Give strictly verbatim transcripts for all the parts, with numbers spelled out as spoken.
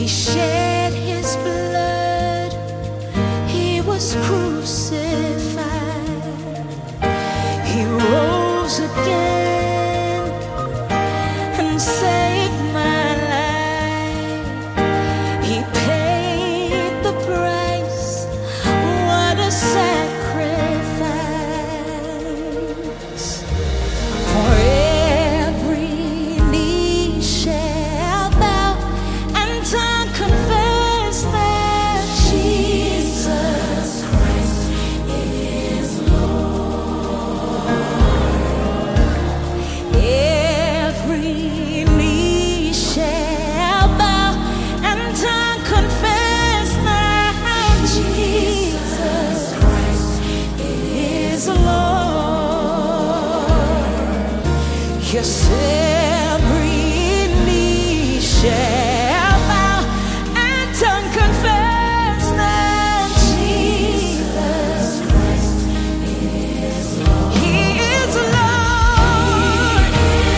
He shed his blood, he was crucified, he rose again and saved my life. He paid the price, what a sacrifice. For every knee shall bow and tongue confess that Jesus Christ is Lord. Every knee shall bow and tongue confess that Jesus Christ is Lord. Yes, every knee shall bow and tongue confess that Jesus Christ is Lord. He is Lord.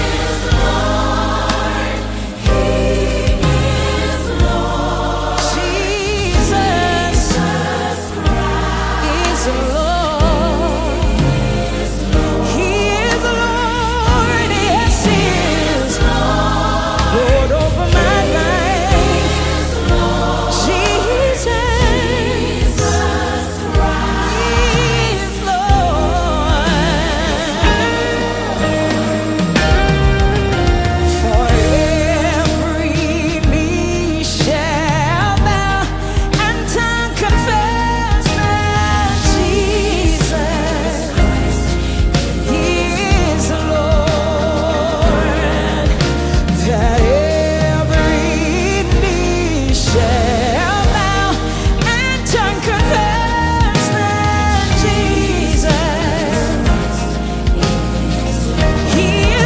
He is Lord. Jesus Christ is Lord. He is Lord. Yes, He is Lord over my life. Jesus is Lord. For every knee shall bow and tongue confess that Jesus is Lord. That every knee shall bow and tongue confess that Jesus He is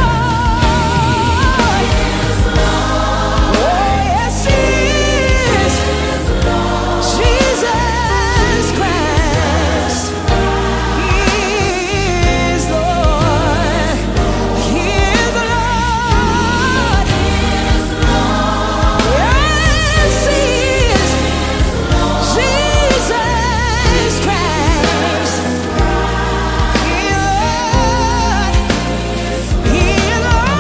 Lord. Oh, yes, He is. Jesus Christ He is Lord. He is Lord. Yes, He is. Jesus Christ He is Lord. He is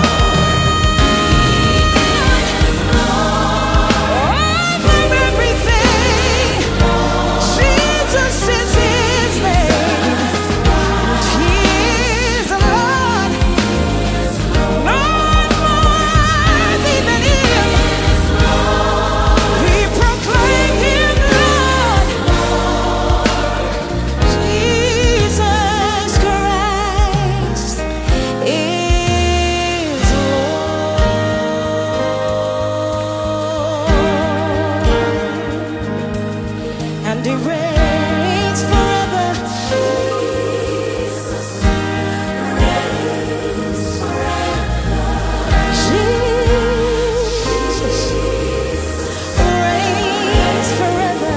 Lord over everything. Jesus is His name. He is Lord. None worthy than Him. We proclaim Him Lord. Jesus Christ is Lord. And He reigns forever. Jesus reigns forever.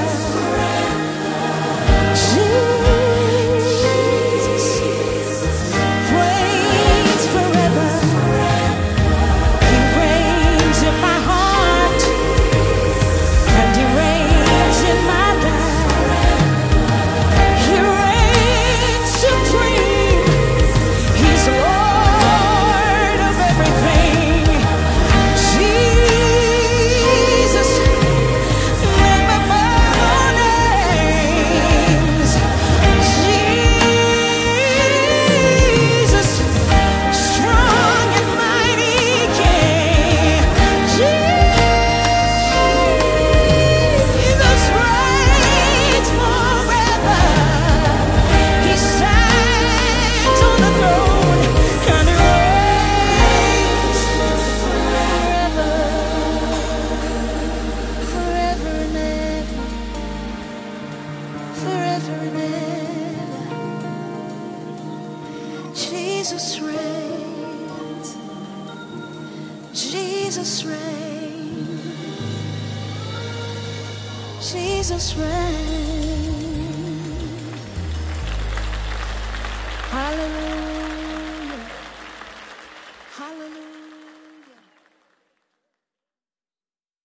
Jesus reigns forever. He reigns in my heart, and He reigns in my life. He reigns supreme. He's Lord of everything. Jesus, name above all names. Jesus, strong and mighty King. Jesus reigns forever. He stands on the throne and He reigns forever, forever and ever, forever and ever. Jesus reigns. Jesus reigns. Jesus reigns. Hallelujah.